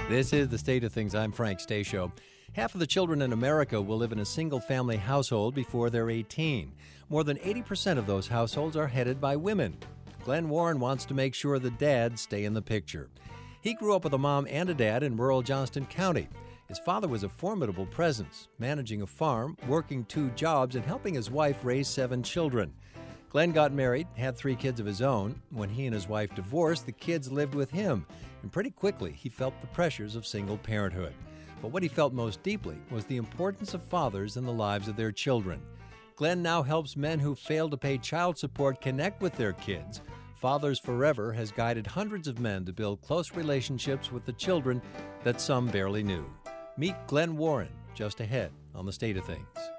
This is The State of Things. I'm Frank Stasio. Half of the children in America will live in a single-family household before they're 18. More than 80% of those households are headed by women. Glenn Warren wants to make sure the dads stay in the picture. He grew up with a mom and a dad in rural Johnston County. His father was a formidable presence, managing a farm, working 2 jobs, and helping his wife raise 7 children. Glenn got married, had 3 kids of his own. When he and his wife divorced, the kids lived with him, and pretty quickly he felt the pressures of single parenthood. But what he felt most deeply was the importance of fathers in the lives of their children. Glenn now helps men who fail to pay child support connect with their kids. Fathers Forever has guided hundreds of men to build close relationships with the children that some barely knew. Meet Glenn Warren just ahead on The State of Things.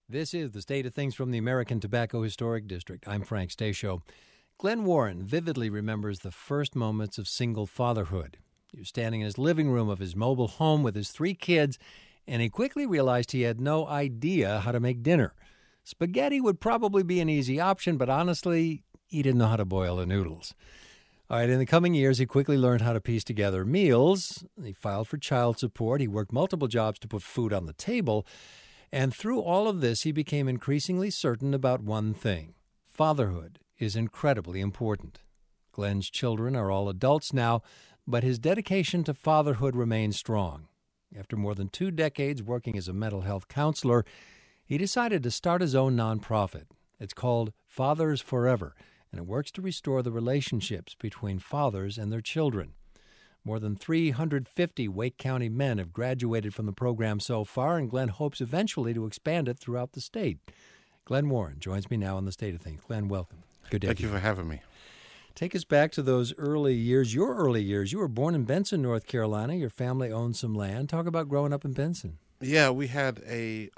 This is the State of Things from the American Tobacco Historic District. I'm Frank Stasio. Glenn Warren vividly remembers the first moments of single fatherhood. He was standing in his living room of his mobile home with his 3 kids, and he quickly realized he had no idea how to make dinner. Spaghetti would probably be an easy option, but honestly, he didn't know how to boil the noodles. All right, in the coming years, he quickly learned how to piece together meals. He filed for child support. He worked multiple jobs to put food on the table. And through all of this, he became increasingly certain about one thing. Fatherhood is incredibly important. Glenn's children are all adults now, but his dedication to fatherhood remains strong. After more than 2 decades working as a mental health counselor, he decided to start his own nonprofit. It's called Fathers Forever, and it works to restore the relationships between fathers and their children. More than 350 Wake County men have graduated from the program so far, and Glenn hopes eventually to expand it throughout the state. Glenn Warren joins me now on the State of Things. Glenn, welcome. Good day. Thank you for having me. Take us back to those early years, your early years. You were born in Benson, North Carolina. Your family owned some land. Talk about growing up in Benson. Yeah, we had we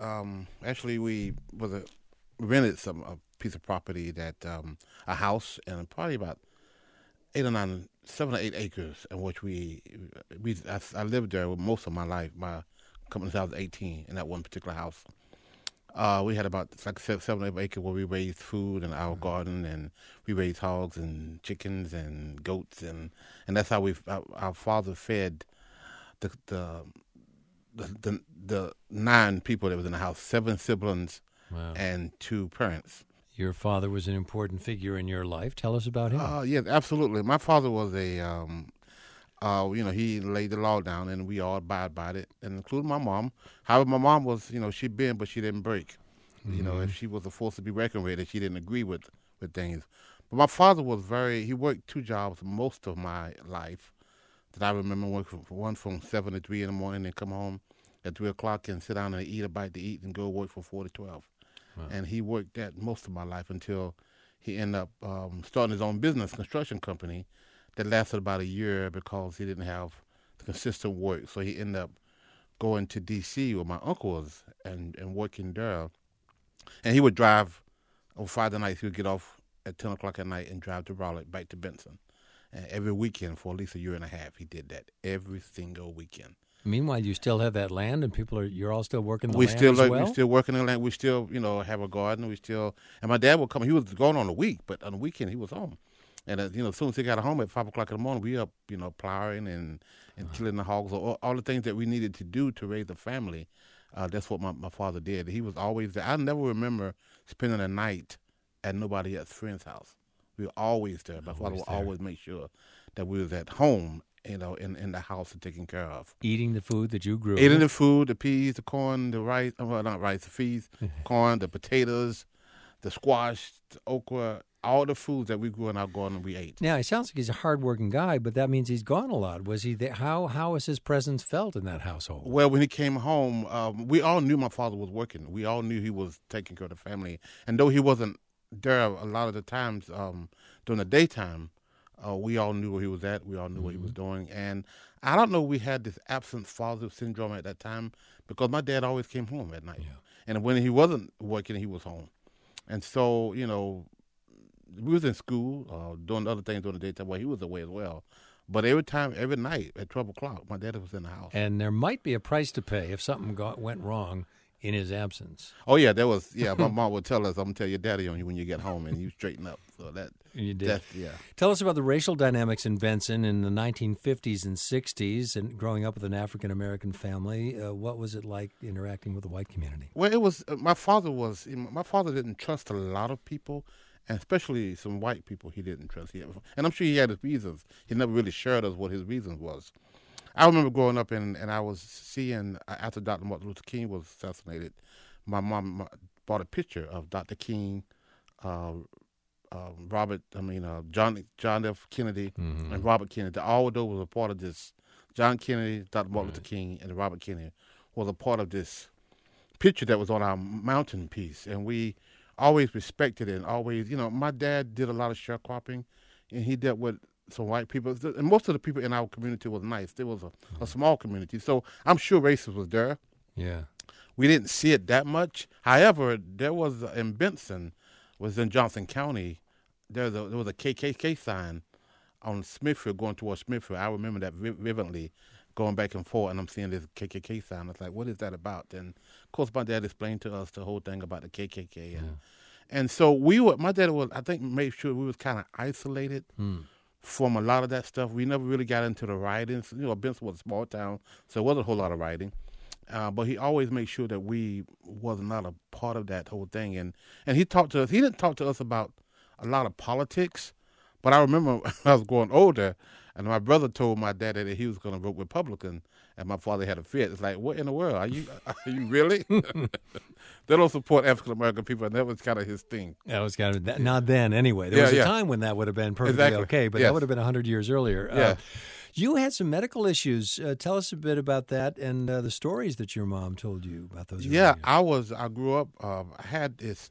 rented a piece of property that, a house, and probably about 7 or 8 acres, in which I lived there most of my life. Since I was 18 in that one particular house. We had about 7 or 8 acres where we raised food in our garden, and we raised hogs and chickens and goats, and that's how our father fed the 9 people that was in the house, 7 siblings. Wow. And 2 parents. Your father was an important figure in your life. Tell us about him. Yes, absolutely. My father was he laid the law down, and we all abide by it, and including my mom. However, my mom was, she bent, but she didn't break. Mm-hmm. If she was a force to be reckoned with, she didn't agree with things. But my father was he worked 2 jobs most of my life that I remember, working one from 7 to 3 in the morning, and come home at 3 o'clock and sit down and eat a bite to eat and go work from 4 to 12. Wow. And he worked that most of my life until he ended up starting his own business, construction company, that lasted about a year because he didn't have the consistent work. So he ended up going to D.C. where my uncle was and working there. And he would drive on Friday nights. He would get off at 10 o'clock at night and drive to Raleigh, back to Benson. And every weekend for at least a year and a half, he did that every single weekend. Meanwhile, you still have that land, and you're all still working the land as well? We're still working the land. We still, have a garden. And my dad would come. He was gone on the week, but on the weekend he was home. And, as soon as he got home at 5 o'clock in the morning, we up, plowing and killing the hogs, all the things that we needed to do to raise a family. That's what my father did. He was always there. I never remember spending a night at nobody else's friend's house. We were always there. My father would always make sure that we was at home, in the house and taken care of. Eating the food that you grew. Eating the food, the peas, the corn, the rice, not rice, the peas, corn, the potatoes, the squash, the okra, all the foods that we grew in our garden we ate. Now, it sounds like he's a hardworking guy, but that means he's gone a lot. Was he there? How was his presence felt in that household? Well, when he came home, we all knew my father was working. We all knew he was taking care of the family. And though he wasn't there a lot of the times during the daytime, we all knew where he was at. We all knew what he was doing. And I don't know, we had this absent father syndrome at that time because my dad always came home at night. Yeah. And when he wasn't working, he was home. And so, we was in school, doing other things during the daytime while he was away as well. But every night at 12 o'clock, my dad was in the house. And there might be a price to pay if something went wrong in his absence. Oh, yeah, my mom would tell us, I'm going to tell your daddy on you when you get home, and you straighten up. So that you did. Yeah. Tell us about the racial dynamics in Benson in the 1950s and 60s, and growing up with an African-American family. What was it like interacting with the white community? Well, it was, my father didn't trust a lot of people, and especially some white people he didn't trust. And I'm sure he had his reasons. He never really shared us what his reasons was. I remember growing up and I was seeing, after Dr. Martin Luther King was assassinated, my mom bought a picture of Dr. King, John F. Kennedy, and Robert Kennedy. All of those was a part of this. John Kennedy, Dr. Martin Luther King, and Robert Kennedy was a part of this picture that was on our mountain piece. And we always respected it and always, my dad did a lot of sharecropping, and he dealt with some white people. And most of the people in our community was nice. There was a small community. So I'm sure racism was there. Yeah. we didn't see it that much. However, there was in Benson, was in Johnson County, there was a KKK sign on Smithfield going towards Smithfield. I remember that vividly, going back and forth, and I'm seeing this KKK sign. I was like, what is that about? And, of course, my dad explained to us the whole thing about the KKK. And so my dad was, I think, made sure we was kind of isolated from a lot of that stuff. We never really got into the rioting. You know, Benson was a small town, so there wasn't a whole lot of rioting. But he always made sure that we was not a part of that whole thing. And he talked to us. He didn't talk to us about a lot of politics. But I remember when I was growing older, and my brother told my dad that he was going to vote Republican, and my father had a fit. It's like, what in the world? Are you really? They don't support African American people, and that was kind of his thing. That was kind of not then anyway. There was a time when that would have been perfectly okay, but that would have been 100 years earlier. You had some medical issues. Tell us a bit about that and the stories that your mom told you about those. Yeah, I grew up. I had this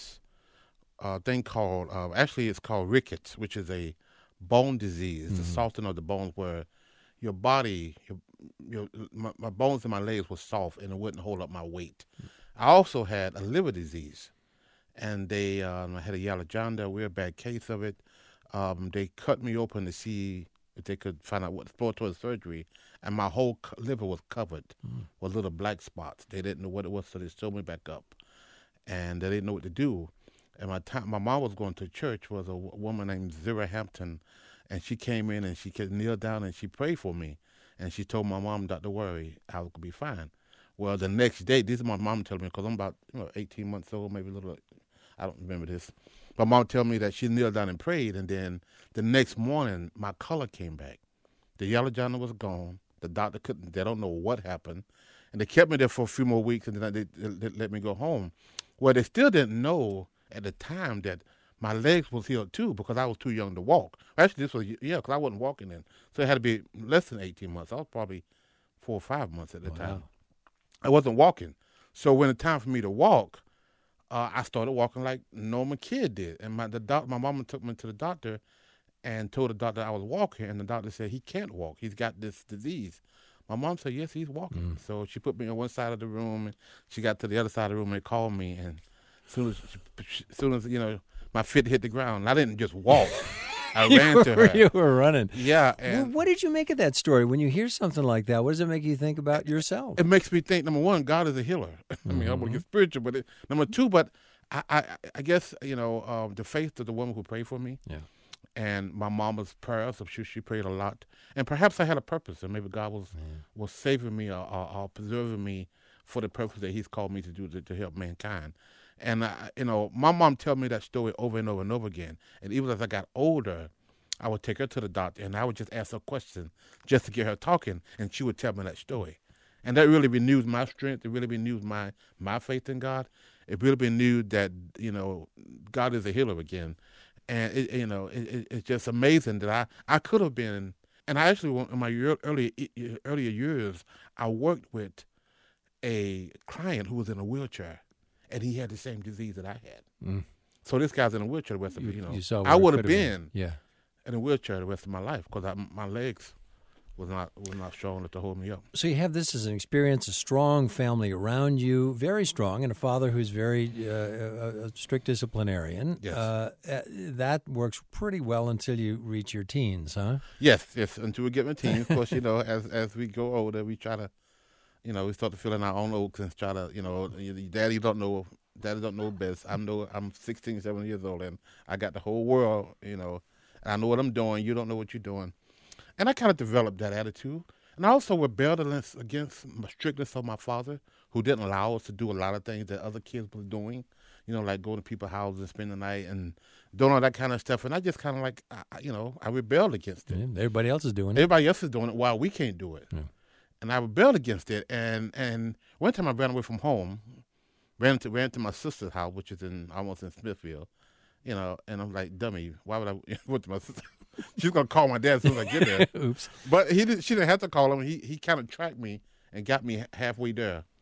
thing called actually it's called rickets, which is a bone disease, the softening of the bones, where your body, my bones in my legs were soft and it wouldn't hold up my weight. I also had a liver disease, and they I had a Yellow-John-Dare, real bad case of it. They cut me open to see if they could find out what exploratory surgery, and my whole liver was covered with little black spots. They didn't know what it was, so they sewed me back up, and they didn't know what to do. And my mom was going to church, was a woman named Zira Hampton, and she came in and she could kneel down and she prayed for me. And she told my mom not to worry, I would be fine. Well, the next day, this is my mom telling me, because I'm about 18 months old, maybe a little, I don't remember this. My mom told me that she kneeled down and prayed, and then the next morning, my color came back. The Yellow-John-Dare was gone. The doctor they don't know what happened. And they kept me there for a few more weeks, and then they let me go home. Well, they still didn't know at the time that my legs was healed too, because I was too young to walk. Actually, this was, because I wasn't walking then. So it had to be less than 18 months. I was probably 4 or 5 months at the time. I wasn't walking. So when it's time for me to walk, I started walking like normal kid did. And my mama took me to the doctor and told the doctor I was walking, and the doctor said, he can't walk. He's got this disease. My mom said, yes, he's walking. So she put me on one side of the room, and she got to the other side of the room and called me, and as soon as my feet hit the ground, I didn't just walk. I ran to her. You were running. Yeah. And what did you make of that story? When you hear something like that, what does it make you think about yourself? It makes me think, number one, God is a healer. I mean, I'm going to get spiritual, but number two, but I guess, the faith of the woman who prayed for me. Yeah. And my mama's prayers, I'm sure she prayed a lot. And perhaps I had a purpose, and maybe God was saving me or preserving me for the purpose that he's called me to do to help mankind. And, my mom told me that story over and over and over again. And even as I got older, I would take her to the doctor, and I would just ask her questions just to get her talking, and she would tell me that story. And that really renewed my strength. It really renewed my faith in God. It really renewed that, God is a healer again. And, it's just amazing that I could have been, and I actually, in my earlier years, I worked with a client who was in a wheelchair, and he had the same disease that I had. So this guy's in a wheelchair the rest of I would have been in a wheelchair the rest of my life because my legs was not strong enough to hold me up. So you have this as an experience, a strong family around you, very strong, and a father who's very a strict disciplinarian. Yes. That works pretty well until you reach your teens, huh? Yes, until we get in teens. Of course, as we go older, we try to, we start to fill in our own oats and try to, daddy don't know best. I'm 16, 17 years old, and I got the whole world, and I know what I'm doing. You don't know what you're doing. And I kind of developed that attitude. And I also rebelled against the strictness of my father, who didn't allow us to do a lot of things that other kids were doing, like going to people's houses and spending the night and doing all that kind of stuff. And I just kind of I rebelled against it. Yeah, everybody else is doing it. Everybody else is doing it while we can't do it. Yeah. And I rebelled against it. And one time I ran away from home, ran to my sister's house, which is almost in Smithfield, and I'm like, dummy, why would I went to my sister? She's going to call my dad as soon as I get there. Oops. But she didn't have to call him. He kind of tracked me and got me halfway there.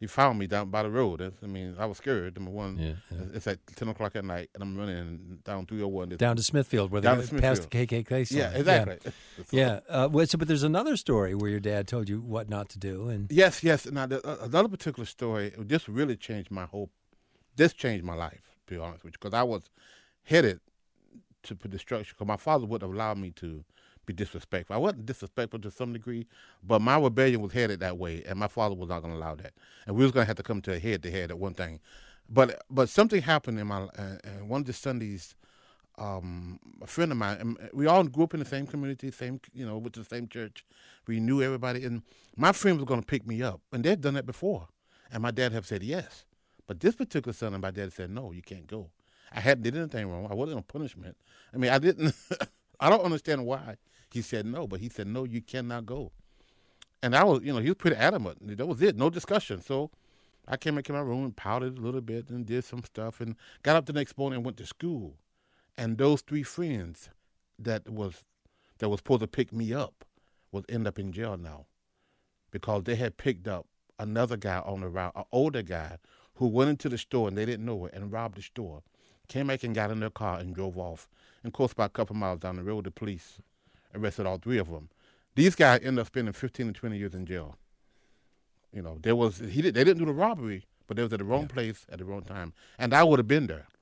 he found me down by the road. I was scared. Number one, Yeah. it's at 10 o'clock at night, and I'm running down 301. Down to Smithfield, where Down they to passed the Smithfield. KKK sign. Yeah, exactly. Yeah. But there's another story where your dad told you what not to do. And Yes. Now, another particular story, this really changed my hope. This changed my life, to be honest with you, because I was headed to destruction, because my father wouldn't have allowed me to be disrespectful. I wasn't disrespectful to some degree, but my rebellion was headed that way, and my father was not going to allow that. And we was going to have to come to a head-to-head at one thing. But something happened in my one of the Sundays, a friend of mine, and we all grew up in the same community, with the same church. We knew everybody, and my friend was going to pick me up, and they'd done that before. And my dad had said yes. But this particular Sunday, my dad said, no, you can't go. I hadn't did anything wrong. I wasn't on punishment. I didn't, I don't understand why he said no, but he said, no, you cannot go. And I was, he was pretty adamant. That was it, no discussion. So I came into my room and pouted a little bit and did some stuff and got up the next morning and went to school. And those three friends that was supposed to pick me up was end up in jail now, because they had picked up another guy on the route, an older guy who went into the store and they didn't know it and robbed the store. Came back and got in their car and drove off. And of course, about a couple miles down the road, the police arrested all three of them. These guys ended up spending 15 to 20 years in jail. They didn't do the robbery, but they was at the wrong place at the wrong time. And I would have been there.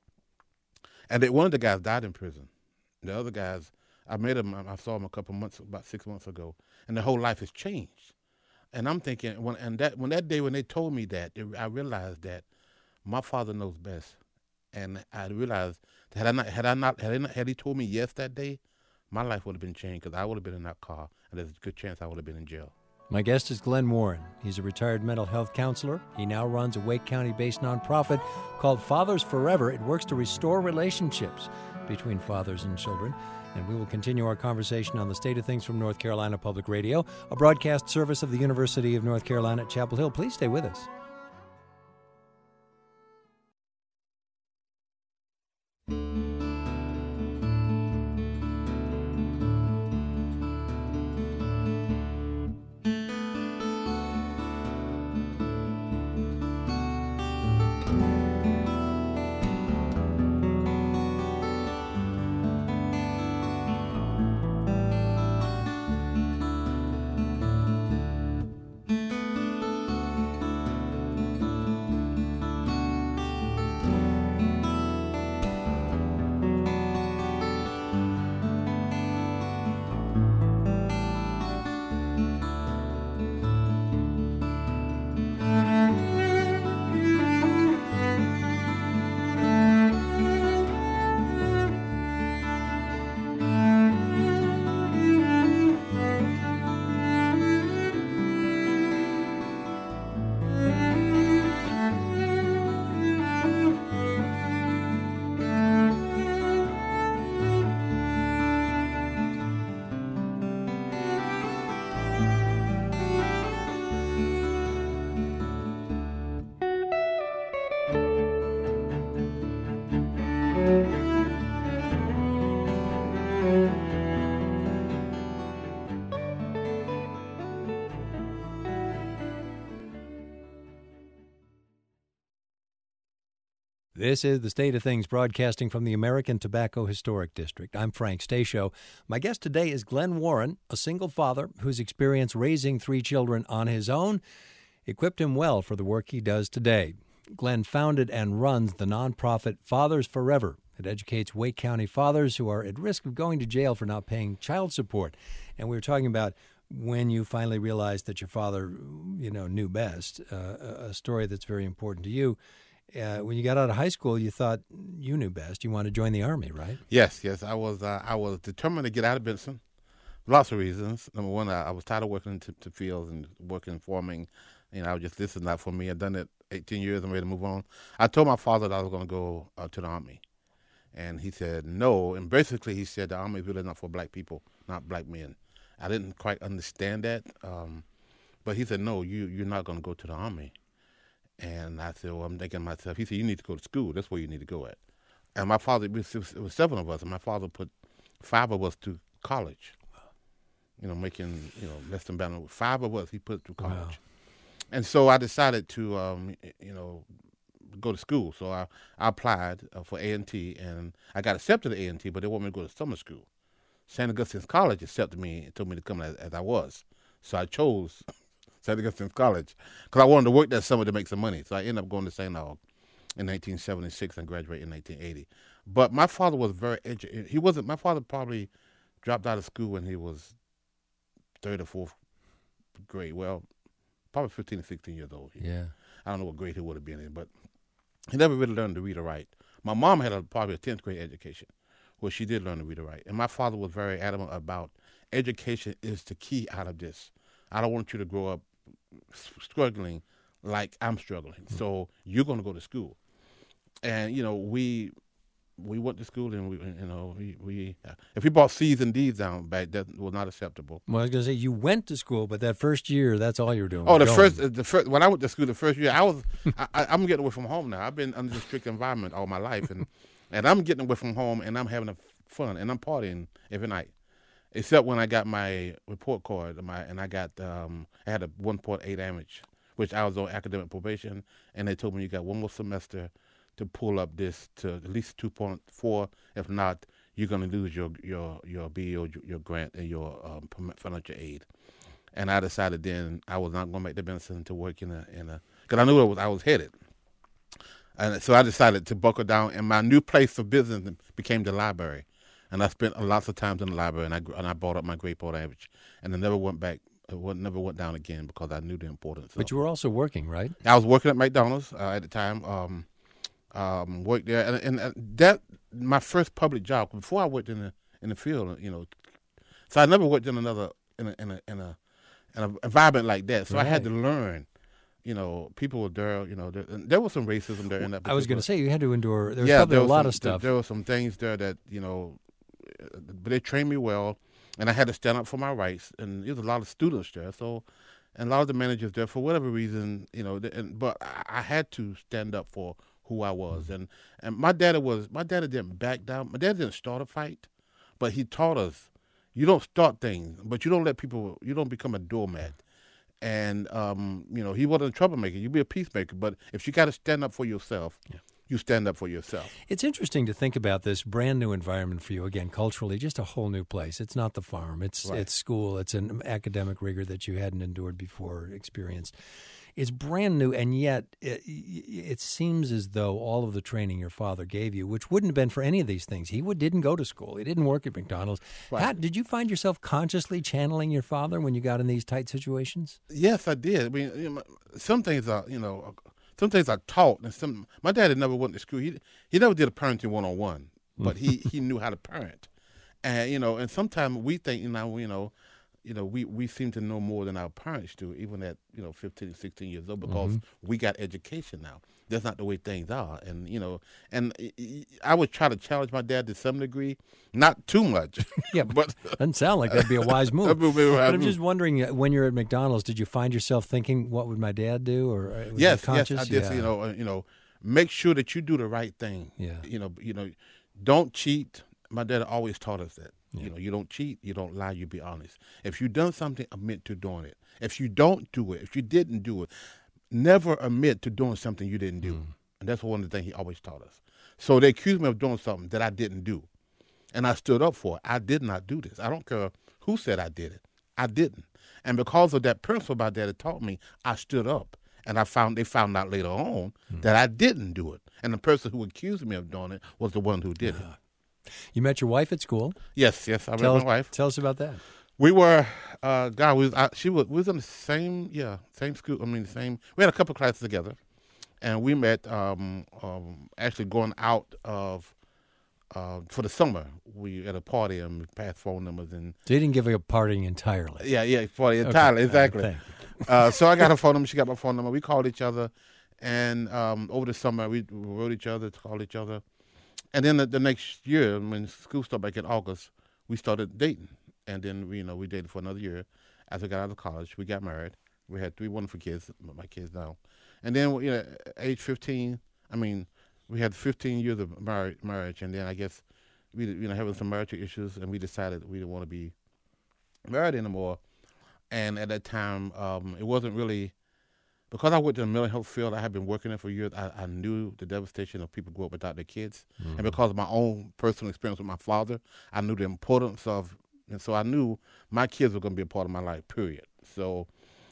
And one of the guys died in prison. The other guys, I saw him about 6 months ago, and their whole life has changed. And I'm thinking, when they told me that, I realized that my father knows best. And I realized that had he told me yes that day, my life would have been changed, because I would have been in that car, and there's a good chance I would have been in jail. my guest is Glenn Warren. He's a retired mental health counselor. He now runs a Wake County-based nonprofit called Fathers Forever. It works to restore relationships between fathers and children. And we will continue our conversation on the state of things from North Carolina Public Radio, a broadcast service of the University of North Carolina at Chapel Hill. Please stay with us. This is The State of Things, broadcasting from the American Tobacco Historic District. I'm Frank Stasio. My guest today is Glenn Warren, a single father whose experience raising 3 children on his own equipped him well for the work he does today. Glenn founded and runs the nonprofit Fathers Forever. It educates Wake County fathers who are at risk of going to jail for not paying child support. And we were talking about when you finally realized that your father, knew best, a story that's very important to you. When you got out of high school, you thought you knew best. You wanted to join the Army, right? Yes. I was determined to get out of Benson. Lots of reasons. Number one, I was tired of working into fields and working farming. I was just, this is not for me. I've done it 18 years. I'm ready to move on. I told my father that I was going to go to the Army. And he said no. And basically he said the Army is really not for black people, not black men. I didn't quite understand that. But he said, no, you're not going to go to the Army. And I said, well, I'm thinking to myself, he said, you need to go to school. That's where you need to go at. And my father, it was 7 of us, and my father put 5 of us to college. Making, less than about 5 of us, he put through college. And so I decided to, go to school. So I applied for A&T, and I got accepted at A&T, but they wanted me to go to summer school. St. Augustine's College accepted me and told me to come as I was. So I chose St. Augustine's College because I wanted to work that summer to make some money. So I ended up going to St. Aug in 1976 and graduated in 1980. But my father was very educated. My father probably dropped out of school when he was third or fourth grade. Well, probably 15 or 16 years old. Yeah. I don't know what grade he would have been in, but he never really learned to read or write. My mom had probably a 10th grade education where she did learn to read or write. And my father was very adamant about education is the key out of this. I don't want you to grow up struggling like I'm struggling. Mm-hmm. So you're going to go to school. And, we went to school, and we if we brought C's and D's down back, that was not acceptable. Well, I was going to say you went to school, but that first year, that's all you were doing. Oh, the first when I went to school, the first year I'm getting away from home now. I've been under this strict environment all my life, and I'm getting away from home, and I'm having fun, and I'm partying every night, except when I got my report card, and I got I had a 1.8 average, which I was on academic probation, and they told me you got one more semester to pull up this to at least 2.4. If not, you're going to lose your BE, your grant, and your financial aid. And I decided then I was not going to make the benefit to work in a because I knew I was headed. And so I decided to buckle down, and my new place of business became the library. And I spent lots of times in the library, and I brought up my grade point average, and I never went back. Never went down again because I knew the importance. But you were also working, right? I was working at McDonald's at the time. Worked there, and that my first public job before I worked in the field. So I never worked in an environment like that. So right. I had to learn. People were there. There was some racism there. In that I was going to say you had to endure. There was probably a lot of stuff. There were some things there that but they trained me well, and I had to stand up for my rights. And there was a lot of students there, and a lot of the managers there for whatever reason, but I had to stand up for who I was. And my daddy didn't back down. My dad didn't start a fight, but he taught us you don't start things, but you don't become a doormat. And he wasn't a troublemaker. You be a peacemaker, but if you got to stand up for yourself, you stand up for yourself. It's interesting to think about this brand new environment for you, again, culturally, just a whole new place. It's not the farm. It's school. It's an academic rigor that you hadn't endured before, experienced. It's brand new, and yet it seems as though all of the training your father gave you, which wouldn't have been for any of these things. He didn't go to school. He didn't work at McDonald's. Right. Did you find yourself consciously channeling your father when you got in these tight situations? Yes, I did. I mean, some things are, some things are taught. And my dad had never went to school. He never did a parenting 101, but he knew how to parent. And, and sometimes we think, we seem to know more than our parents do, even at 15, 16 years old, because we got education now. That's not the way things are, and I would try to challenge my dad to some degree, not too much. Yeah, but doesn't sound like that'd be a wise move. But I'm just wondering, when you're at McDonald's, did you find yourself thinking, "What would my dad do?" Or was yes, I did. Yeah. Make sure that you do the right thing. Yeah. Don't cheat. My dad always taught us that. Yeah. You don't cheat, you don't lie, you be honest. If you done something, admit to doing it. If you don't do it, if you didn't do it, never admit to doing something you didn't do. And that's one of the things he always taught us. So they accused me of doing something that I didn't do. And I stood up for it. I did not do this. I don't care who said I did it. I didn't. And because of that principle my dad had taught me, I stood up. And they found out later on that I didn't do it. And the person who accused me of doing it was the one who did it. You met your wife at school? Yes, I met my wife. Tell us about that. We were, we was in the same school. I mean, we had a couple of classes together, and we met actually going out for the summer. We at a party and we passed phone numbers. And so you didn't give up partying entirely? Yeah, party entirely, exactly. So I got her phone number, she got my phone number. We called each other, and over the summer we wrote each other, called each other. And then the next year, when school started back in August, we started dating. And then we dated for another year. As we got out of college, we got married. We had 3 wonderful kids, my kids now. And then, age 15, we had 15 years of marriage. And then I guess we, having some marital issues, and we decided we didn't want to be married anymore. And at that time, it wasn't really because I worked in the mental health field, I had been working there for years. I knew the devastation of people grow up without their kids. And because of my own personal experience with my father, I knew the importance of, and so I knew my kids were going to be a part of my life, period. So,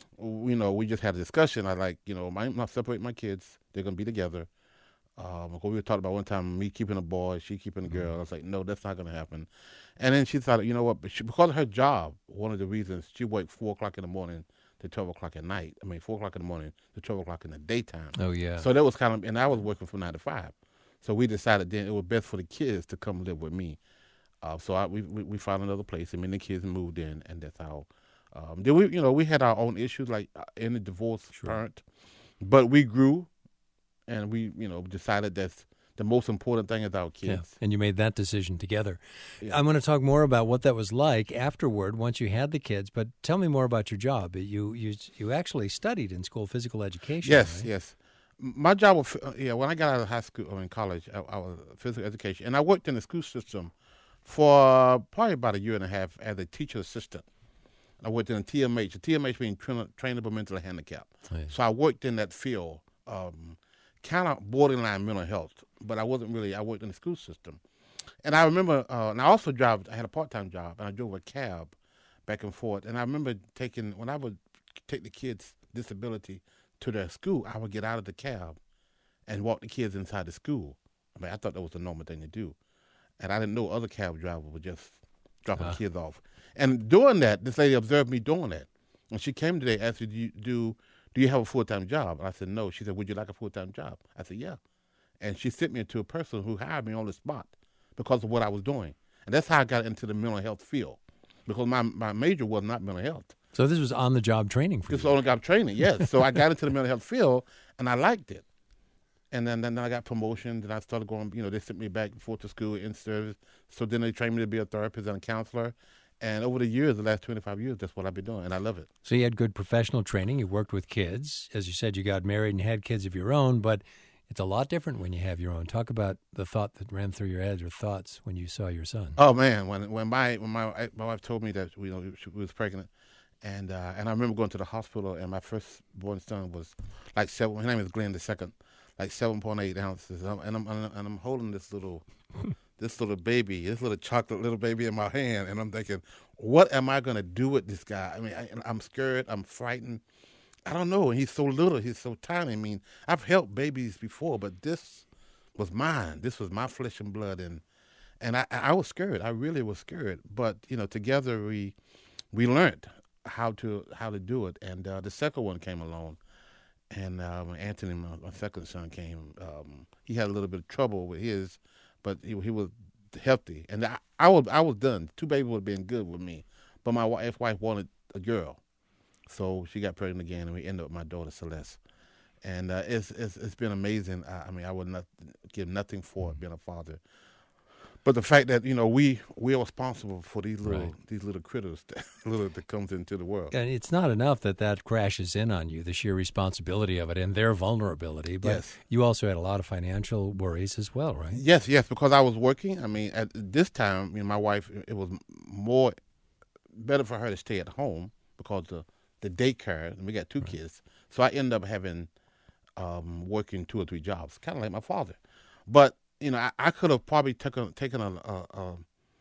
we just had a discussion. I I'm not separating my kids. They're going to be together. Because we were talking about one time me keeping a boy, she keeping a girl. I was like, no, that's not going to happen. And then she thought, you know what? But because of her job, one of the reasons she worked 4 o'clock in the morning to 12 o'clock at night. 4 o'clock in the morning to 12 o'clock in the daytime. Oh, yeah. So that was and I was working from 9 to 5. So we decided then it was best for the kids to come live with me. So we found another place, and the kids moved in, and that's how. Then we had our own issues, like in the divorced parent, but we grew, and we decided that's the most important thing is our kids. Yeah. And you made that decision together. Yeah. I'm going to talk more about what that was like afterward once you had the kids, but tell me more about your job. You actually studied in school physical education. Yes, right? yes. My job was, when I got out of high school or in college, I was physical education. And I worked in the school system for probably about a year and a half as a teacher assistant. I worked in a TMH. A TMH being trainable mentally handicapped. Right. So I worked in that field, kind of borderline mental health, but I wasn't really. I worked in the school system. And I remember, and I also I had a part-time job, and I drove a cab back and forth. And I remember when I would take the kids' disability to their school, I would get out of the cab and walk the kids inside the school. I thought that was the normal thing to do. And I didn't know other cab drivers were just dropping kids off. And doing that, this lady observed me doing that. And she came today and asked me, do you have a full-time job? And I said, no. She said, would you like a full-time job? I said, yeah. And she sent me to a person who hired me on the spot because of what I was doing. And that's how I got into the mental health field, because my major was not mental health. So this was on-the-job training for you. This was on-the-job training, yes. So I got into the mental health field, and I liked it. And then I got promotions, and I started going, they sent me back and forth to school in service. So then they trained me to be a therapist and a counselor. And over the years, the last 25 years, that's what I've been doing, and I love it. So you had good professional training. You worked with kids. As you said, you got married and had kids of your own, but it's a lot different when you have your own. Talk about the thought that ran through your head or thoughts when you saw your son. Oh, man, when my wife told me that she was pregnant, and I remember going to the hospital, and my firstborn son was like 7. His name is Glenn II, like 7.8 ounces, and I'm holding this little baby, this little chocolate little baby in my hand, and I'm thinking, what am I going to do with this guy? I'm scared, I'm frightened. I don't know, and he's so little, he's so tiny. I've helped babies before, but this was mine. This was my flesh and blood, and I was scared. I really was scared. But together we learned how to do it. And the second one came along, and Anthony, my second son, came. He had a little bit of trouble with his, but he was healthy, and I was done. 2 babies would have been good with me, but my wife wanted a girl. So she got pregnant again, and we ended up with my daughter Celeste, and it's been amazing. I would not give nothing for it being a father, but the fact that we are responsible for these little critters that comes into the world. And it's not enough that crashes in on you, the sheer responsibility of it and their vulnerability. But yes. You also had a lot of financial worries as well, right? Yes, because I was working. At this time, my wife, it was better for her to stay at home because the daycare, and we got 2 kids. So I ended up having working 2 or 3 jobs, kind of like my father. But I could have probably taken a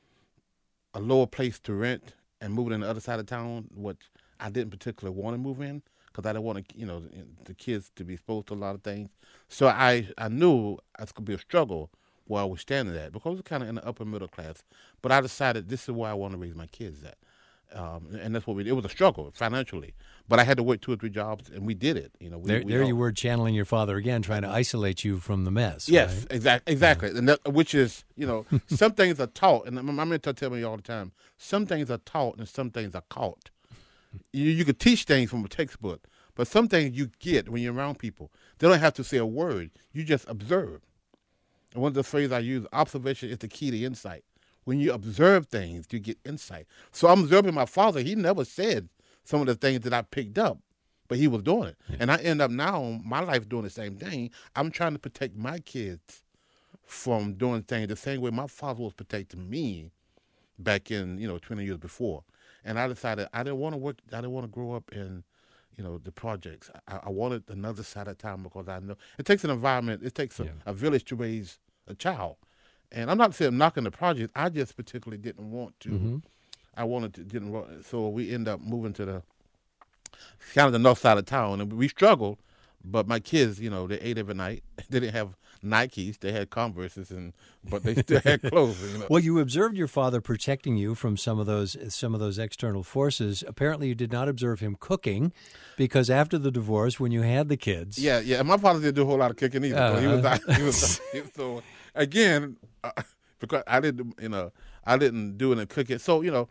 lower place to rent and moved in the other side of town, which I didn't particularly want to move in because I didn't want the kids to be exposed to a lot of things. So I knew it could be a struggle where I was standing at because it was kind of in the upper middle class. But I decided this is where I want to raise my kids at. And that's what we did. It was a struggle financially, but I had to work 2 or 3 jobs, and we did it. There you were channeling your father again, trying to isolate you from the mess. Yes, right? exactly. And which is, some things are taught, and my mentor tell me all the time, some things are taught and some things are caught. You could teach things from a textbook, but some things you get when you're around people. They don't have to say a word. You just observe. And one of the phrases I use, observation is the key to insight. When you observe things, you get insight. So I'm observing my father. He never said some of the things that I picked up, but he was doing it. Yeah. And I end up now, my life doing the same thing. I'm trying to protect my kids from doing things the same way my father was protecting me back in, 20 years before. And I decided I didn't want to work. I didn't want to grow up in, the projects. I wanted another side of town because I know it takes an environment. It takes a village to raise a child. And I'm not saying I'm knocking the project. I just particularly didn't want to. Mm-hmm. I wanted to, didn't want, so we end up moving to the kind of the north side of town, and we struggled. But my kids, they ate every night. They didn't have Nikes; they had Converses, but they still had clothes. Well, you observed your father protecting you from some of those external forces. Apparently, you did not observe him cooking, because after the divorce, when you had the kids, yeah, my father didn't do a whole lot of cooking either. He was so again because I didn't do any cooking. So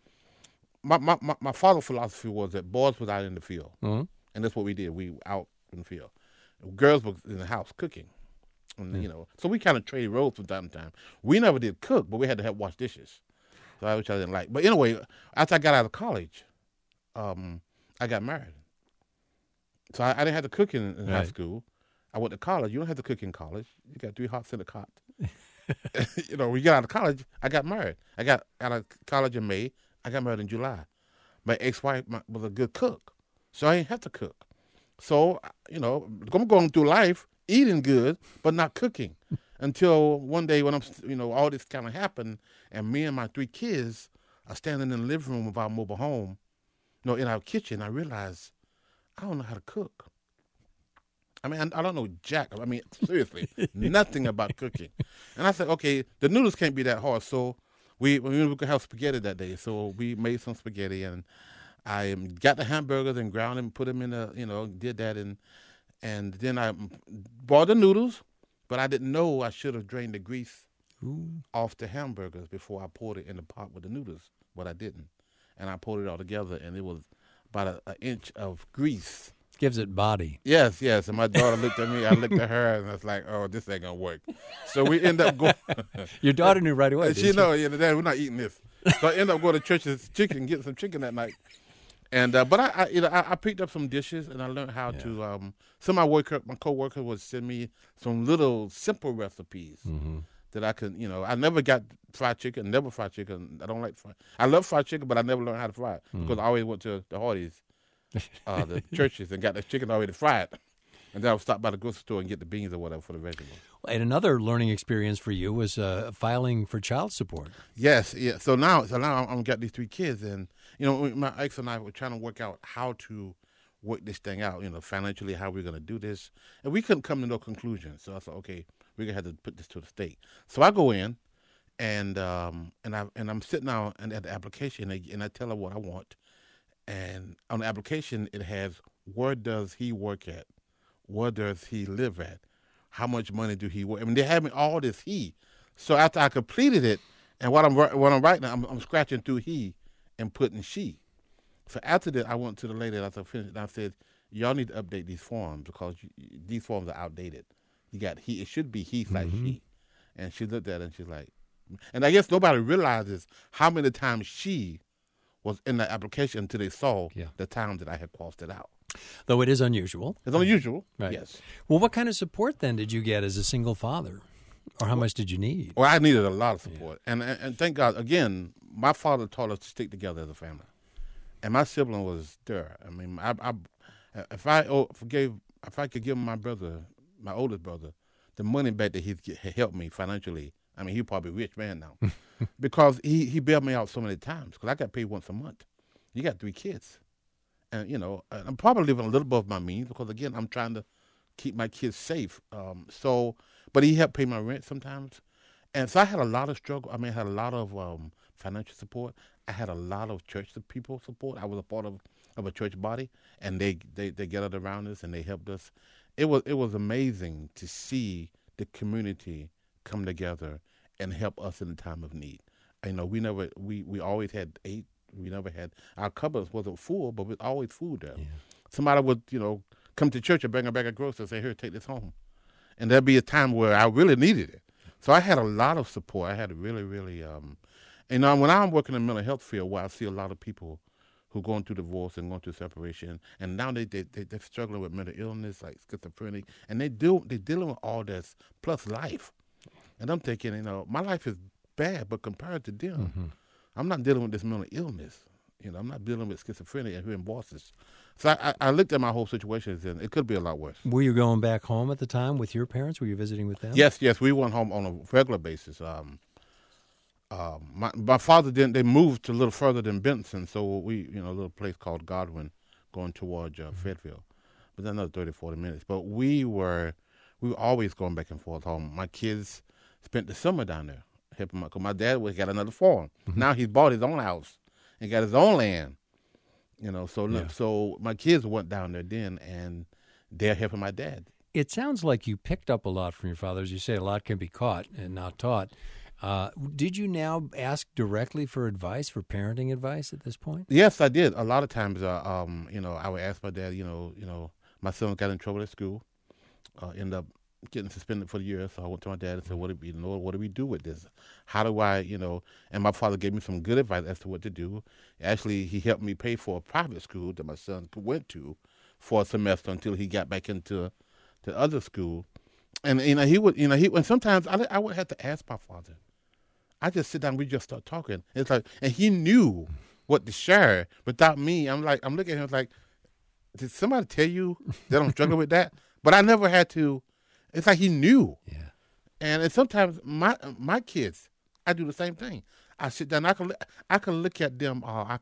my father's philosophy was that boys was out in the field, mm-hmm. and that's what we did. We out in the field. Girls were in the house cooking. And, so we kind of traded roles from time to time. We never did cook, but we had to help wash dishes, which I didn't like. But anyway, after I got out of college, I got married. So I didn't have to cook in high school. I went to college. You don't have to cook in college. You got 3 hots in a cot. When you get out of college, I got married. I got out of college in May. I got married in July. My ex-wife was a good cook, so I didn't have to cook. So, I'm going through life eating good, but not cooking. Until one day when all this kind of happened, and me and my 3 kids are standing in the living room of our mobile home, in our kitchen, I realized I don't know how to cook. I mean, I don't know jack. I mean, seriously, nothing about cooking. And I said, okay, the noodles can't be that hard. So we could have spaghetti that day. So we made some spaghetti, and I got the hamburgers and ground them, put them in did that, and then I bought the noodles, but I didn't know I should have drained the grease off the hamburgers before I poured it in the pot with the noodles, but I didn't. And I poured it all together, and it was about an inch of grease. Gives it body. Yes. And my daughter looked at me, I looked at her, and I was like, oh, this ain't going to work. So we end up going. Your daughter knew right away. She know, Dad, we're not eating this. So I ended up going to Church's Chicken, getting some chicken that night. And but I picked up some dishes, and I learned how to. Some of my coworkers would send me some little simple recipes that I could. I never got fried chicken. Never fried chicken. I don't like fried. I love fried chicken, but I never learned how to fry it because I always went to the Hardee's, the Churches, and got the chicken already fried. And then I would stop by the grocery store and get the beans or whatever for the vegetables. And another learning experience for you was filing for child support. Yes, yeah. So now I'm got these 3 kids, and my ex and I were trying to work out how to work this thing out. Financially, how we're going to do this, and we couldn't come to no conclusion. So I said, okay, we're gonna have to put this to the state. So I go in, and I'm sitting down at the application, and I tell her what I want, and on the application it has where does he work at. Where does he live at? How much money do he work? I mean, they had me all this he. So after I completed it, and what I'm writing, I'm scratching through he and putting she. So after that, I went to the lady after I finished, and I said, y'all need to update these forms because these forms are outdated. You got he. It should be he / she. And she looked at it, and she's like, and I guess nobody realizes how many times she was in the application until they saw the time that I had crossed it out. Though it is unusual. It's unusual, right. Yes. Well, what kind of support then did you get as a single father? Or how much did you need? Well, I needed a lot of support. Yeah. And thank God, again, my father taught us to stick together as a family. And my sibling was there. I mean, if I could give my brother, my oldest brother, the money back that he helped me financially, I mean, he's probably a rich man now. Because he bailed me out so many times because I got paid once a month. You got 3 kids. And, I'm probably living a little above my means because, again, I'm trying to keep my kids safe. But he helped pay my rent sometimes. And so I had a lot of struggle. I mean, I had a lot of financial support. I had a lot of church people support. I was a part of a church body, and they gathered around us and they helped us. It was amazing to see the community come together and help us in the time of need. We always had 8. We never had, our cupboards wasn't full, but with always food there. Yeah. Somebody would, come to church and bring a bag of groceries and say, here, take this home. And there'd be a time where I really needed it. So I had a lot of support. I had really, really, when I'm working in the mental health field, where I see a lot of people who are going through divorce and going through separation, and now they're struggling with mental illness, like schizophrenia, and they're dealing with all this plus life. And I'm thinking, my life is bad, but compared to them, I'm not dealing with this mental illness. I'm not dealing with schizophrenia and hearing voices. So I looked at my whole situation, and it could be a lot worse. Were you going back home at the time with your parents? Were you visiting with them? Yes, we went home on a regular basis. My father didn't. They moved a little further than Benson, so we, a little place called Godwin, going towards Fayetteville, but then another 30, 40 minutes. But we were always going back and forth home. My kids spent the summer down there helping because my dad got another farm. Mm-hmm. Now he's bought his own house and got his own land. So my kids went down there then, and they're helping my dad. It sounds like you picked up a lot from your father. As you say, a lot can be caught and not taught. Did you now ask directly for advice, for parenting advice at this point? Yes, I did. A lot of times, I would ask my dad, my son got in trouble at school, ended up getting suspended for the year. So I went to my dad and said, what do we do with this? How do I, and my father gave me some good advice as to what to do. Actually, he helped me pay for a private school that my son went to for a semester until he got back into the other school. And, and sometimes I would have to ask my father. I just sit down, we just start talking. It's like, and he knew what to share without me. I'm looking at him like, did somebody tell you that I'm struggling with that? But I never had to. It's like he knew. Yeah. And sometimes my kids, I do the same thing. I sit down, I can look at them,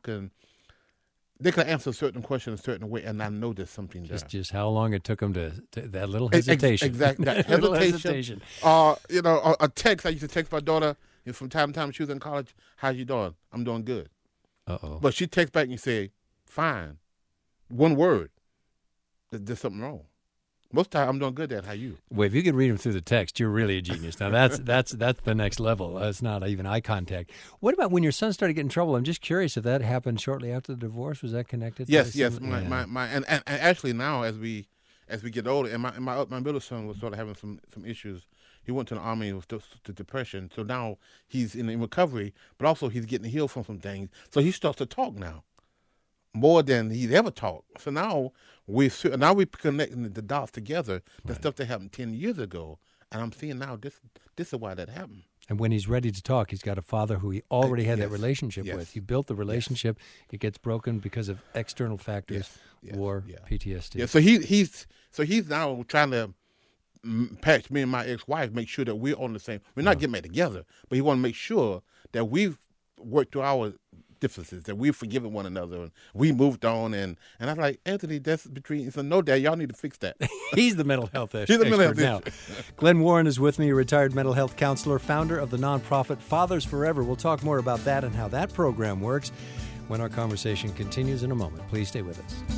they can answer a certain question a certain way, and I know there's something there. Just how long it took them to that little hesitation. Exactly. That hesitation. A text. I used to text my daughter from time to time. She was in college. How you doing? I'm doing good. Uh-oh. But she texts back and say, fine. One word. There's something wrong. Most of the time, I'm doing good at how you. Well, if you could read them through the text, you're really a genius. Now, that's the next level. It's not even eye contact. What about when your son started getting in trouble? I'm just curious if that happened shortly after the divorce. Was that connected? Yes. And actually now as we get older, and my middle son was sort of having some issues. He went to the Army and was to depression. So now he's in recovery, but also he's getting healed from some things. So he starts to talk now. More than he's ever talked. So now we're connecting the dots together, the stuff that happened 10 years ago. And I'm seeing now this is why that happened. And when he's ready to talk, he's got a father who he already had that relationship with. He built the relationship. It gets broken because of external factors, war, PTSD. Yeah, so he's now trying to patch me and my ex-wife, make sure that we're on the same. We're not getting back together, but he want to make sure that we've worked through our differences, that we've forgiven one another, and we moved on. And I'm like, Anthony, that's between. He said, no, Dad, y'all need to fix that. He's the mental health expert now. Glenn Warren is with me, a retired mental health counselor, founder of the nonprofit Fathers Forever. We'll talk more about that and how that program works when our conversation continues in a moment. Please stay with us.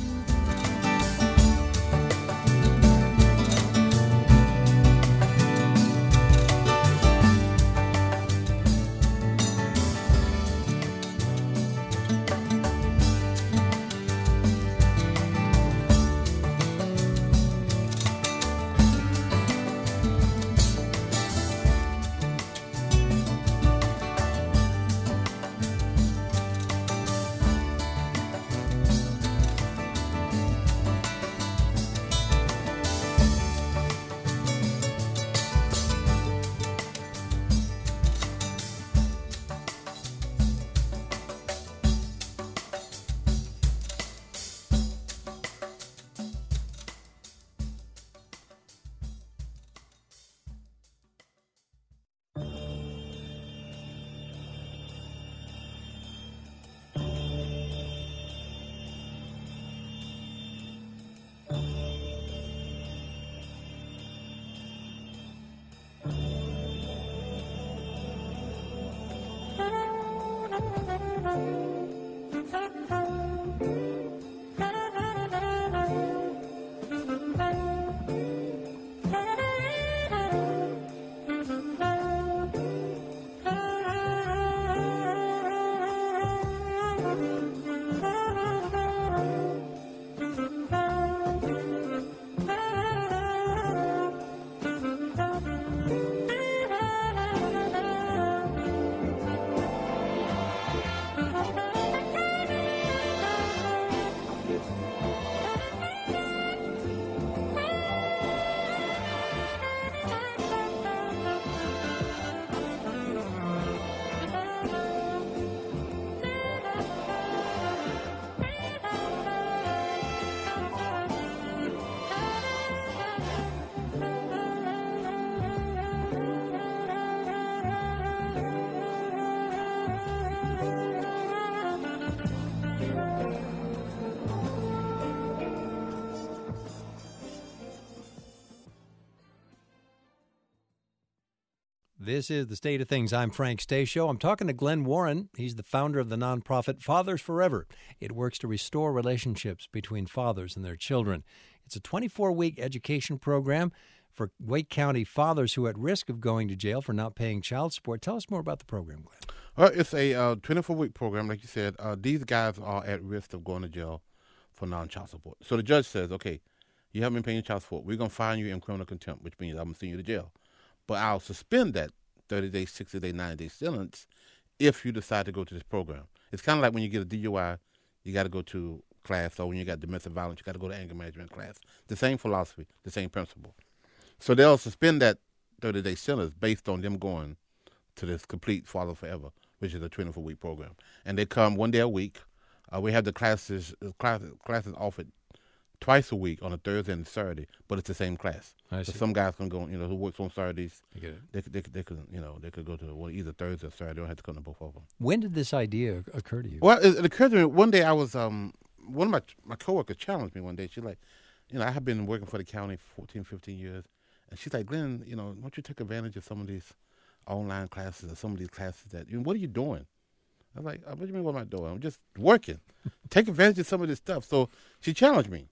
This is The State of Things. I'm Frank Stasio. I'm talking to Glenn Warren. He's the founder of the nonprofit Fathers Forever. It works to restore relationships between fathers and their children. It's a 24-week education program for Wake County fathers who are at risk of going to jail for not paying child support. Tell us more about the program, Glenn. Well, it's a 24-week program, like you said. These guys are at risk of going to jail for non-child support. So the judge says, okay, you haven't been paying child support. We're going to fine you in criminal contempt, which means I'm going to send you to jail. But I'll suspend that 30-day, 60-day, 90-day sentence if you decide to go to this program. It's kind of like when you get a DUI, you got to go to class. So when you got domestic violence, you got to go to anger management class. The same philosophy, the same principle. So they'll suspend that 30-day sentence based on them going to this complete Father Forever, which is a 24-week program. And they come one day a week. We have the classes offered twice a week on a Thursday and Saturday, but it's the same class. So some guys can go, who works on Saturdays. They could go to either Thursday or Saturday. They don't have to come to both of them. When did this idea occur to you? Well, it occurred to me one day. I was one of my coworkers challenged me one day. She's like, I have been working for the county for 14, 15 years, and she's like, Glenn, why don't you take advantage of some of these online classes or some of these classes that? What are you doing? I was like, what do you mean? What am I doing? I'm just working. Take advantage of some of this stuff. So she challenged me.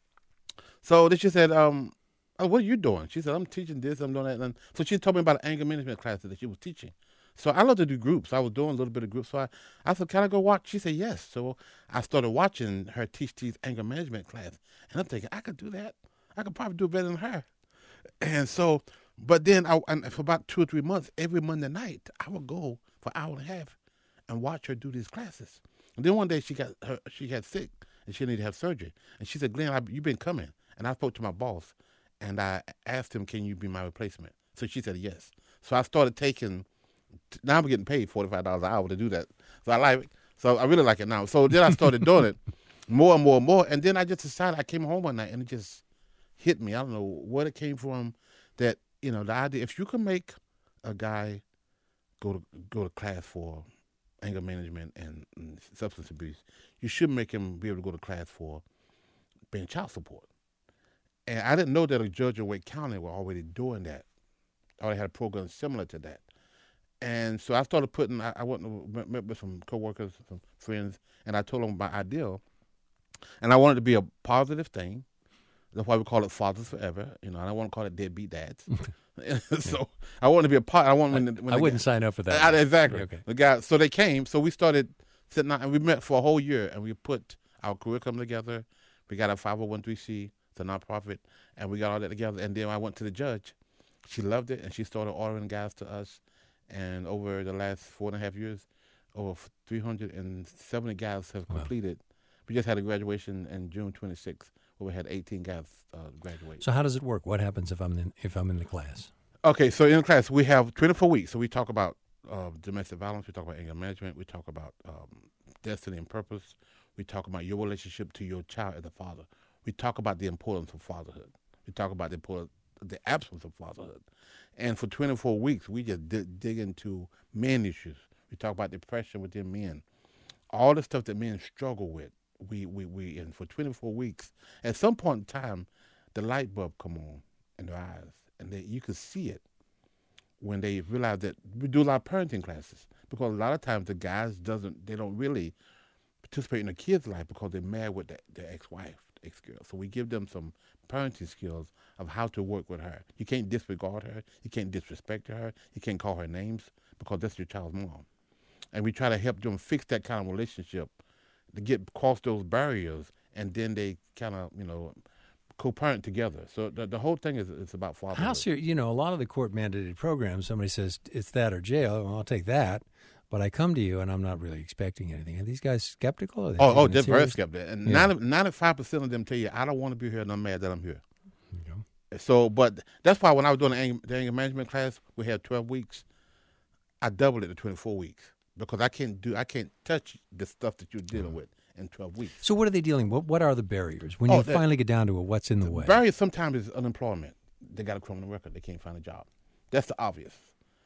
So then she said, what are you doing? She said, I'm teaching this, I'm doing that. And so she told me about anger management classes that she was teaching. So I love to do groups. I was doing a little bit of groups. So I said, can I go watch? She said, yes. So I started watching her teach these anger management classes. And I'm thinking, I could do that. I could probably do better than her. And so, but then for about 2 or 3 months, every Monday night, I would go for an hour and a half and watch her do these classes. And then one day she got sick and she needed to have surgery. And she said, Glenn, you've been coming. And I spoke to my boss, and I asked him, can you be my replacement? So she said yes. So I started taking, now I'm getting paid $45 an hour to do that. So I like it. So I really like it now. So then I started doing it more and more and more. And then I just decided, I came home one night, and it just hit me. I don't know where it came from, that, the idea, if you can make a guy go to class for anger management and substance abuse, you should make him be able to go to class for paying child support. And I didn't know that a judge in Wake County were already doing that. I already had a program similar to that. And so I started I met with some coworkers, some friends, and I told them my idea. And I wanted it to be a positive thing. That's why we call it Fathers Forever. I don't want to call it deadbeat dads. So I want to be a part. I wouldn't sign up for that. Exactly. Okay. The guy. So they came. So we started sitting down, and we met for a whole year, and we put our curriculum together. We got a 501(c)(3), it's a nonprofit, and we got all that together. And then I went to the judge. She loved it, and she started ordering guys to us. And over the last 4.5 years, over 370 guys have completed. We just had a graduation in June 26th, where we had 18 guys graduate. So how does it work? What happens if I'm in the class? Okay, so in the class we have 24 weeks. So we talk about domestic violence. We talk about anger management. We talk about destiny and purpose. We talk about your relationship to your child as a father. We talk about the importance of fatherhood. We talk about the absence of fatherhood. And for 24 weeks, we just dig into men issues. We talk about depression within men. All the stuff that men struggle with, we and for 24 weeks, at some point in time, the light bulb come on in their eyes, and you can see it when they realize that we do a lot of parenting classes, because a lot of times the guys they don't really participate in the kids' life because they're mad with their ex-wife, ex-girl. So we give them some parenting skills of how to work with her. You can't disregard her. You can't disrespect her. You can't call her names, because that's your child's mom. And we try to help them fix that kind of relationship, to get across those barriers, and then they kind of, co-parent together. So the whole thing is about fatherhood. How serious? A lot of the court-mandated programs, somebody says it's that or jail. Well, I'll take that. But I come to you, and I'm not really expecting anything. Are these guys skeptical? They're very skeptical. And 95% of them tell you, I don't want to be here, and I'm mad that I'm here. Okay. So, but that's why when I was doing the anger management class, we had 12 weeks. I doubled it to 24 weeks, because I can't touch the stuff that you're dealing with in 12 weeks. So what are they dealing with? What are the barriers? When you finally get down to it, what's in the way? The barrier sometimes is unemployment. They got a criminal record. They can't find a job. That's the obvious.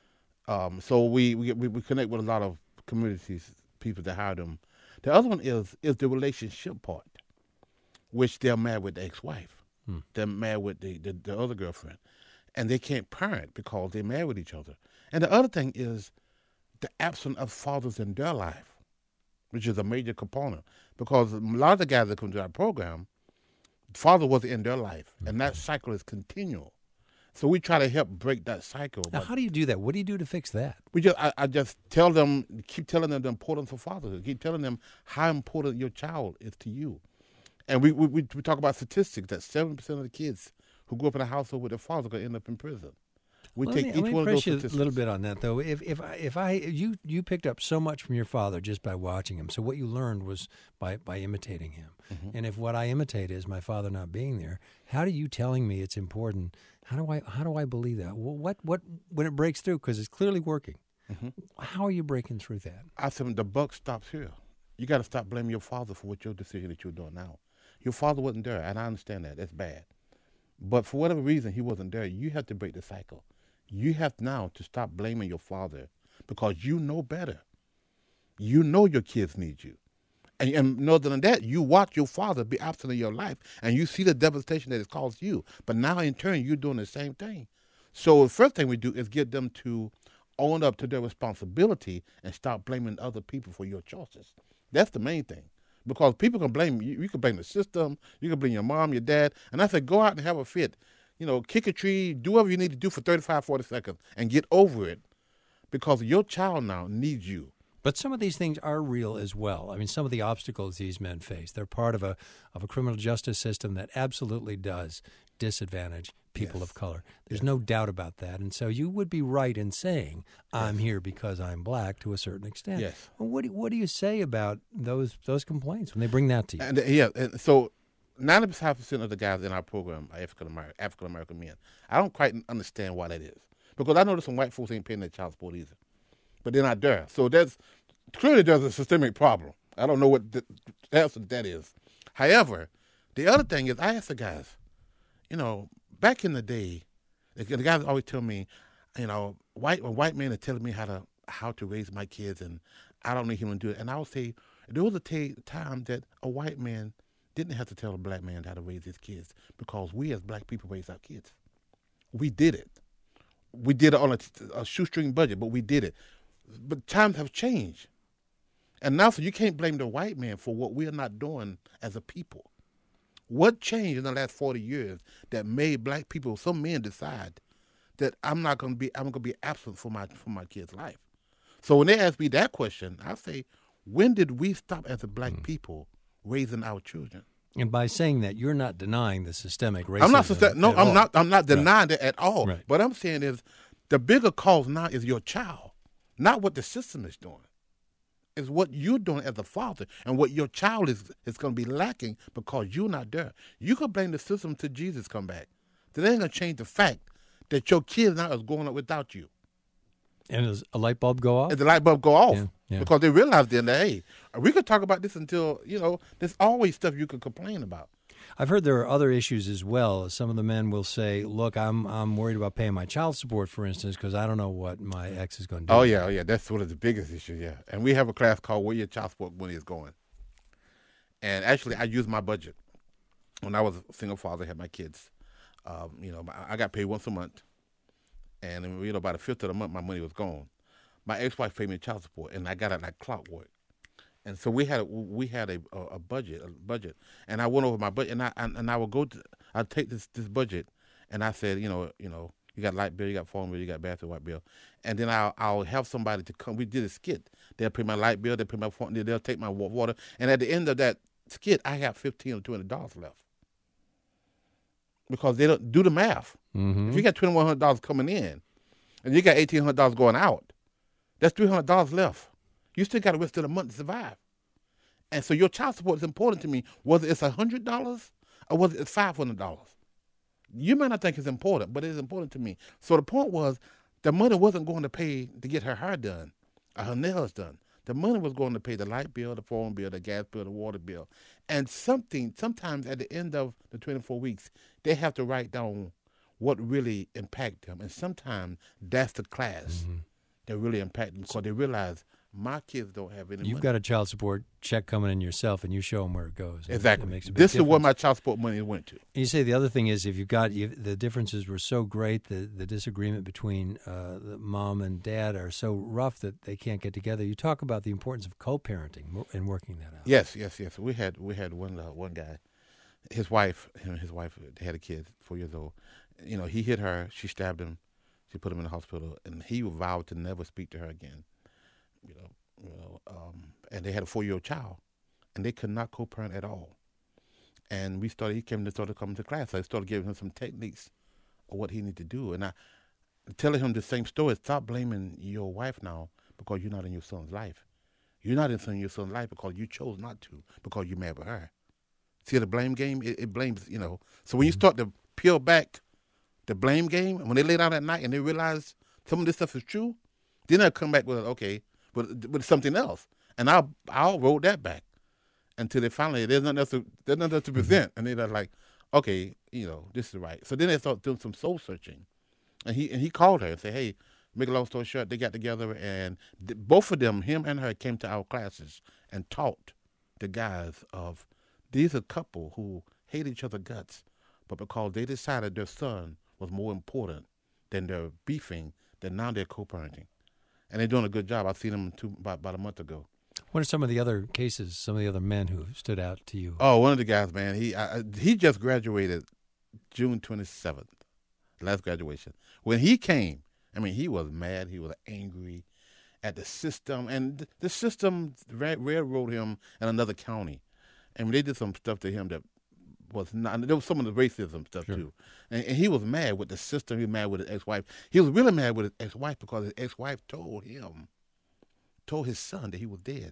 So we connect with a lot of communities, people that hire them. The other one is the relationship part, which they're mad with the ex-wife. They're mad with the other girlfriend. and they can't parent because they're married with each other. And the other thing is the absence of fathers in their life, which is a major component. Because a lot of the guys that come to our program, father wasn't in their life, and that cycle is continual. So we try to help break that cycle. Now, how do you do that? What do you do to fix that? I just tell them, keep telling them the importance of fatherhood. Keep telling them how important your child is to you. And we talk about statistics that 7% of the kids who grew up in a household with their father are going to end up in prison. Let me press you a little bit on that, though. You picked up so much from your father just by watching him. So what you learned was by imitating him. Mm-hmm. And if what I imitate is my father not being there, how do you telling me it's important? How do I believe that? What when it breaks through, because it's clearly working? Mm-hmm. How are you breaking through that? I said the buck stops here. You got to stop blaming your father for what your decision that you're doing now. Your father wasn't there, and I understand that. That's bad. But for whatever reason he wasn't there, you have to break the cycle. You have now to stop blaming your father because you know better. You know your kids need you. And more than that, you watch your father be absent in your life, and you see the devastation that it caused you. But now, in turn, you're doing the same thing. So the first thing we do is get them to own up to their responsibility and stop blaming other people for your choices. That's the main thing. Because people can blame you. You can blame the system. You can blame your mom, your dad. And I said, go out and have a fit. Kick a tree, do whatever you need to do for 35, 40 seconds and get over it, because your child now needs you. But some of these things are real as well. I mean, some of the obstacles these men face, they're part of a criminal justice system that absolutely does disadvantage people of color. There's no doubt about that. And so you would be right in saying, I'm here because I'm black to a certain extent. Yes. Well, what do you say about those complaints when they bring that to you? And so 95% of the guys in our program are African-American men. I don't quite understand why that is. Because I know some white folks ain't paying their child support either. But they're not there. So clearly there's a systemic problem. I don't know what the answer to that is. However, the other thing is I ask the guys, back in the day, the guys always tell me, white men are telling me how to raise my kids, and I don't need him to do it. And I would say there was a time that a white man didn't have to tell a black man how to raise his kids, because we as black people raise our kids. We did it. We did it on a shoestring budget, but we did it. But times have changed. And now, so you can't blame the white man for what we are not doing as a people. What changed in the last 40 years that made black people, some men decide that I'm going to be absent for my kids' life? So when they ask me that question, I say, when did we stop as a black people raising our children? And by saying that, you're not denying the systemic racism. I'm not denying it at all. Right. What I'm saying is the bigger cause now is your child, not what the system is doing. It's what you're doing as a father, and what your child is going to be lacking because you're not there. You can blame the system till Jesus come back. That ain't going to change the fact that your kid now is growing up without you. And does a light bulb go off? And the light bulb go off. Yeah. Because they realize then that, hey, we could talk about this until, there's always stuff you could complain about. I've heard there are other issues as well. Some of the men will say, look, I'm worried about paying my child support, for instance, because I don't know what my ex is going to do. Oh, yeah. That's one of the biggest issues, yeah. And we have a class called Where Your Child Support Money Is Going. And actually, I used my budget. When I was a single father, had my kids, I got paid once a month. And about a fifth of the month, my money was gone. My ex-wife paid me child support, and I got it like clockwork. And so we had a budget, and I went over my budget, and I would I'd take this budget, and I said, you got light bill, you got phone bill, you got bathroom white bill, and then I'll have somebody to come. We did a skit. They'll pay my light bill, they'll pay my phone, they'll take my water, and at the end of that skit, I have $15 or $20 left. Because they don't do the math. Mm-hmm. If you got $2,100 coming in, and you got $1,800 going out, that's $300 left. You still got the rest of the month to survive. And so your child support is important to me, whether it's $100 or whether it's $500. You may not think it's important, but it's important to me. So the point was, the money wasn't going to pay to get her hair done or her nails done. The money was going to pay the light bill, the phone bill, the gas bill, the water bill. And sometimes at the end of the 24 weeks, they have to write down what really impacted them. And sometimes that's the class that really impacted them, because they realize My kids don't have any You've money. got a child support check coming in yourself, and you show them where it goes. Exactly. It makes a big This is where difference. my child support money went to. You say the other thing is if the differences were so great, the disagreement between the mom and dad are so rough that they can't get together. You talk about the importance of co-parenting and working that out. Yes. We had one guy, his wife had a kid, 4 years old. He hit her. She stabbed him. She put him in the hospital, and he vowed to never speak to her again. And they had a 4-year-old child, and they could not co-parent at all. And he started coming to class. I started giving him some techniques of what he needed to do, and I telling him the same story. Stop blaming your wife now because you're not in your son's life. You're not in your son's life because you chose not to, because you're mad with her. See the blame game? It blames, So when you start to peel back the blame game, when they lay down at night and they realize some of this stuff is true, then they'll come back with something else. And I'll roll that back until they finally, there's nothing else to present. And they're like, okay, this is right. So then they start doing some soul searching. And he called her and said, hey, make a long story short, they got together and both of them, him and her, came to our classes and taught the guys of these are a couple who hate each other guts, but because they decided their son was more important than their beefing, then now they're co-parenting. And they're doing a good job. I've seen them about a month ago. What are some of the other cases, some of the other men who stood out to you? Oh, one of the guys, man, he just graduated June 27th, last graduation. When he came, he was mad. He was angry at the system. And the system railroaded him in another county. And they did some stuff to him that was not, there was some of the racism stuff, sure, too. And he was mad with the system. He was mad with his ex-wife. He was really mad with his ex-wife because his ex-wife told his son that he was dead.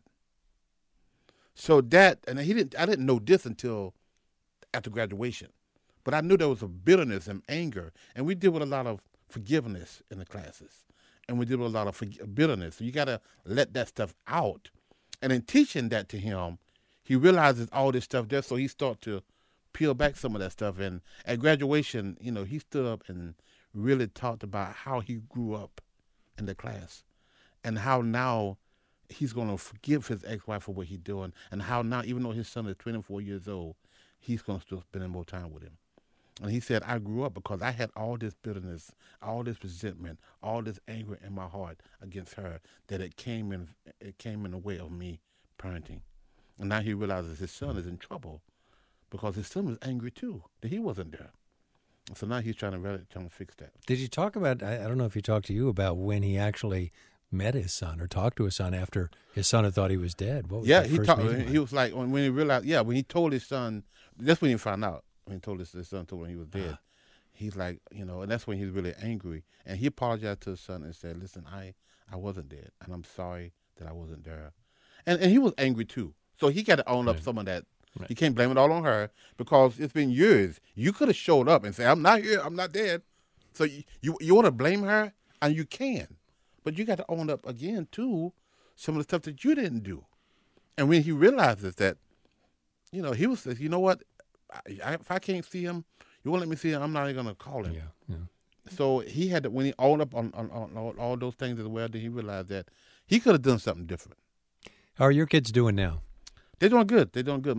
So I didn't know this until after graduation. But I knew there was a bitterness and anger. And we deal with a lot of forgiveness in the classes. And we deal with a lot of bitterness. So you got to let that stuff out. And in teaching that to him, he realizes all this stuff there, so he started to peel back some of that stuff. And at graduation, he stood up and really talked about how he grew up in the class and how now he's going to forgive his ex-wife for what he's doing, and how now, even though his son is 24 years old, he's going to still spend more time with him. And he said, I grew up because I had all this bitterness, all this resentment, all this anger in my heart against her, that it came in the way of me parenting. And now he realizes his son is in trouble because his son was angry too, that he wasn't there. So now he's trying to fix that. Did you talk about, I don't know if he talked to you about when he actually met his son or talked to his son after his son had thought he was dead? What was he was like, when he realized, when he told his son, that's when he found out. When he told his son told him he was dead, he's like, and that's when he's really angry. And he apologized to his son and said, listen, I wasn't dead, and I'm sorry that I wasn't there. And he was angry too. So he got to own up some of that. Right. He can't blame it all on her because it's been years. You could have showed up and said, I'm not here, I'm not dead. So you want to blame her, and you can. But you got to own up again to some of the stuff that you didn't do. And when he realizes that, he was says, you know what, if I can't see him, you won't let me see him, I'm not even going to call him. Yeah. So he had to, when he owned up on all those things as well, then he realized that he could have done something different. How are your kids doing now? They're doing good.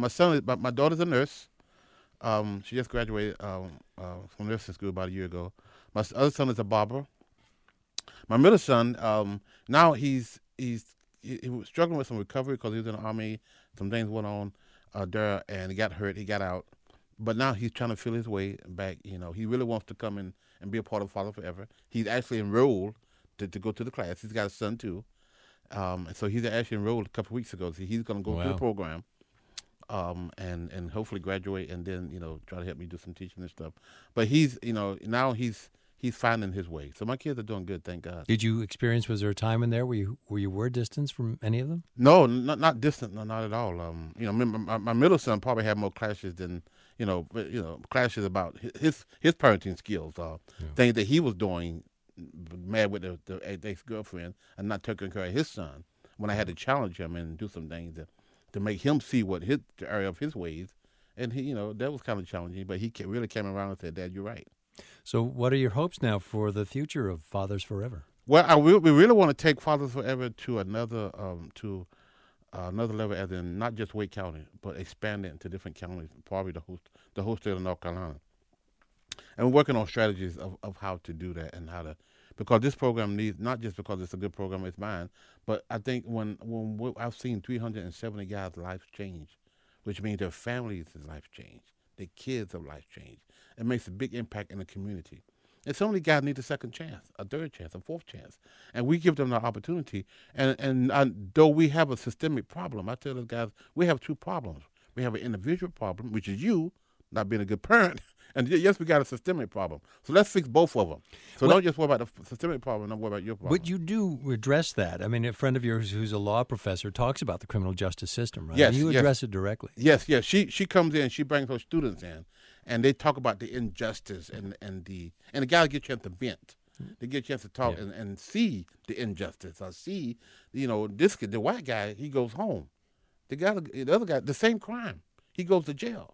My daughter's a nurse. She just graduated from nursing school about a year ago. My other son is a barber. My middle son, now he was struggling with some recovery because he was in the Army. Some things went on there, and he got hurt. He got out. But now he's trying to feel his way back. He really wants to come in and be a part of Father Forever. He's actually enrolled to go to the class. He's got a son, too. So he's actually enrolled a couple of weeks ago. So he's going to go through the program and hopefully graduate and then, try to help me do some teaching and stuff. But he's, now he's finding his way. So my kids are doing good, thank God. Did you experience, was there a time in there where you were distant from any of them? No, not distant, no, not at all. My middle son probably had more clashes than, clashes about his parenting skills, things that he was doing, mad with the ex-girlfriend and not taking care of his son, when I had to challenge him and do some things to make him see what the area of his ways. And he, that was kind of challenging, but he really came around and said, Dad, you're right. So what are your hopes now for the future of Fathers Forever? Well, we really want to take Fathers Forever to another level, as in not just Wake County, but expand it into different counties, probably the whole state of North Carolina. And we're working on strategies of how to do that and how to, because this program needs, not just because it's a good program, it's mine, but I think when I've seen 370 guys' lives change, which means their families' life change, their kids' life change. It makes a big impact in the community. And some of these guys need a second chance, a third chance, a fourth chance. And we give them the opportunity. And though we have a systemic problem, I tell those guys, we have two problems. We have an individual problem, which is you not being a good parent. And yes, we got a systemic problem. So let's fix both of them. So don't just worry about the systemic problem, don't worry about your problem. But you do address that. I mean, a friend of yours who's a law professor talks about the criminal justice system, right? Yes. And you address it directly. Yes. She comes in, she brings her students in, and they talk about the injustice and the guys get a chance to vent. They get a chance to talk and see the injustice. I see, the white guy, he goes home. The other guy, the same crime, he goes to jail.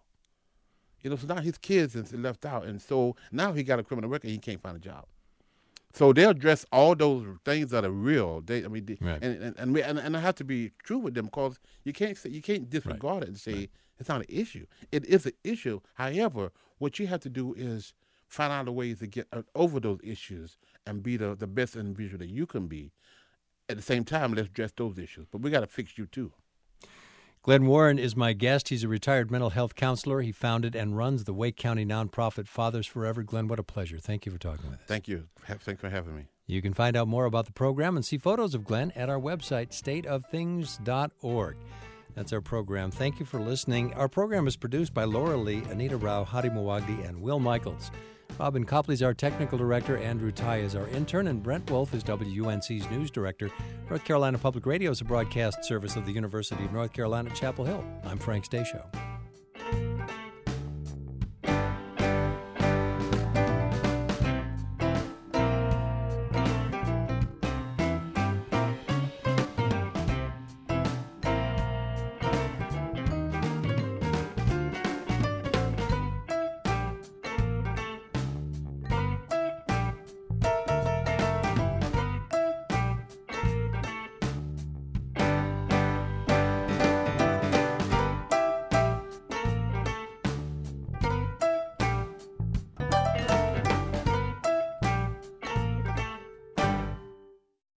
So now his kids is left out, and so now he got a criminal record. He can't find a job. So they'll address all those things that are real. Right. And I have to be true with them, because you can't disregard it and say it's not an issue. It is an issue. However, what you have to do is find out a way to get over those issues and be the best individual that you can be. At the same time, let's address those issues. But we got to fix you too. Glenn Warren is my guest. He's a retired mental health counselor. He founded and runs the Wake County nonprofit Fathers Forever. Glenn, what a pleasure. Thank you for talking with us. Thank you. Thanks for having me. You can find out more about the program and see photos of Glenn at our website, stateofthings.org. That's our program. Thank you for listening. Our program is produced by Laura Lee, Anita Rao, Hadi Mawagdi, and Will Michaels. Robin Copley is our technical director, Andrew Ty is our intern, and Brent Wolf is WUNC's news director. North Carolina Public Radio is a broadcast service of the University of North Carolina, Chapel Hill. I'm Frank Stasio.